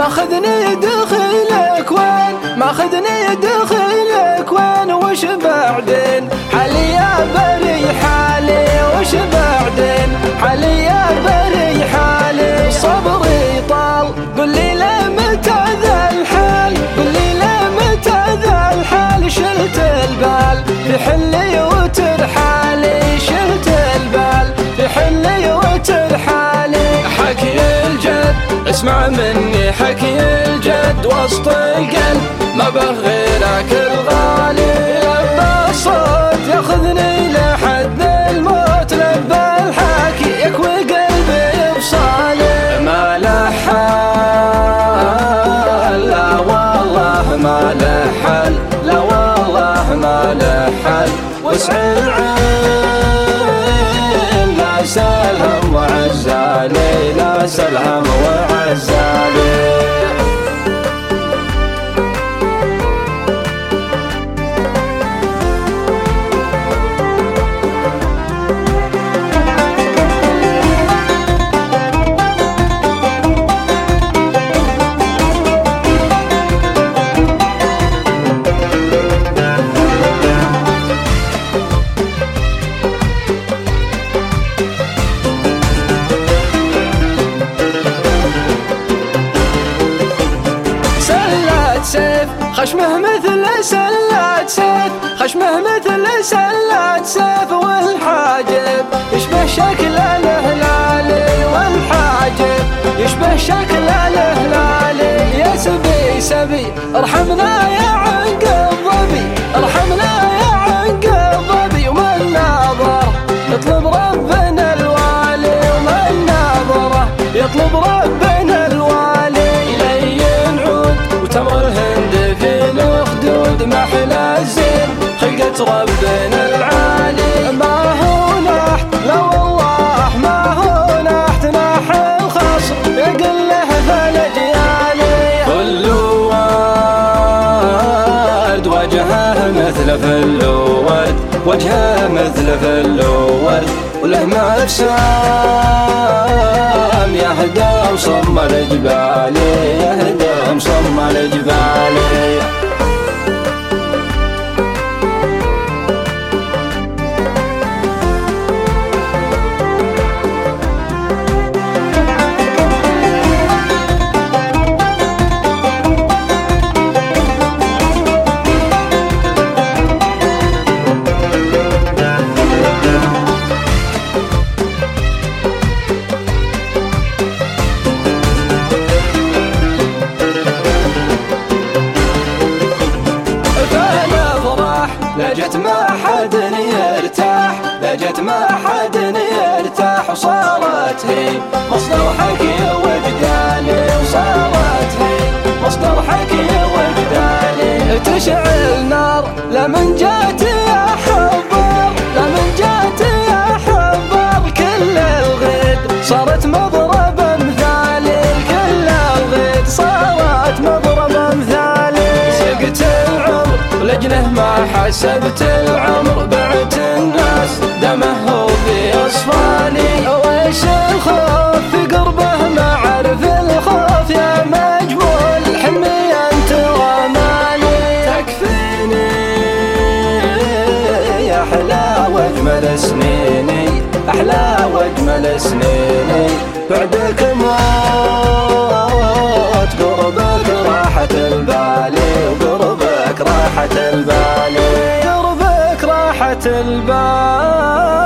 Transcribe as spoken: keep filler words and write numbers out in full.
ماخذني دخلك وين، ماخذني دخلك وين، وش بعدين حالي يا بري حالي، وش بعدين حالي يا بري حالي. صبري طال قل لي لمتى ذا الحال، قل لي لمتى ذا الحال. شلت البال في حلي وترحالي، شلت البال في حلي وترحالي. حكي الجد اسمع مني حكي الجد وسط القلب، ما بغيرك الغالي. لبى الصوت ياخذني لحد الموت، لبى الحكي يكوي قلبي بصالي. ما له حل لا والله ما له حل، لا والله ما له حل. وسع العين لا سلهم وعزالي، لا سلهم وعزالي. خشمه مثل سلات سيف، خشمه مثل سلات سيف. والحاجب يشبه شكل الهلالي، والحاجب يشبه شكل الهلالي. يا سبي سبي ارحمنا يا عنق الظبي، ارحمنا يا عنق الظبي. ومن ناظر يطلب ربنا الوالي، ومن ناظره يطلب ربنا الوالي. لين عود وتمر الهند في الخدود، ما حلى الزين خلقة ربنا العالي. ما هو نحت لا والله ما هو نحت، ناح الخصم يقل له فالجيالي. كل ورد وجهه مثل فل ورد، وجهه مثل فل ورد. وله مجسام يهدى وصم الجبال، يهدى وصم الجبال. لجت ما حد يرتاح، لجت ما حد يرتاح. وصارت هي مصدر حكي وجداني، وصارت هي مصدر حكي وجداني. تشعل نار لمن جات يا حبار، لمن جات يا حبار. كل الغيد صارت مضرب مثالي، كل الغيد صارت مضرب مثالي. سقت العمر لجله ما حسبت العمر، بعت الناس دمه هو بأصفالي. ويش الخوف في قربه ما عرف الخوف، يا مجمول حمي انت ومالي. تكفيني يا احلى واجمل سنيني، احلى واجمل سنيني. بعدك موت قربك راحة البالي، وقربك راحة البال، قربك راحة البال.